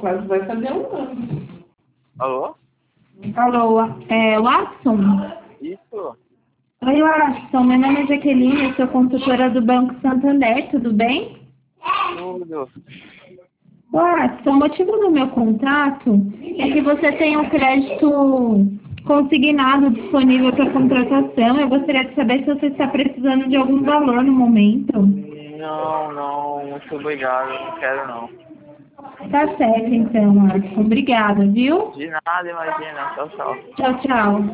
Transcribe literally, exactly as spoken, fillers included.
Quase vai fazer um ano. Alô? Alô, é Watson? Isso? Oi, Watson. Meu nome é Jaqueline, eu sou consultora do Banco Santander, tudo bem? Tudo. Watson, o motivo do meu contato é que você tem um crédito consignado disponível para contratação. Eu gostaria de saber se você está precisando de algum valor no momento. Não, não, muito obrigado, não quero não. Tá certo, então, Watson. Obrigada, viu? De nada, imagina. Tchau, tchau. Tchau, tchau.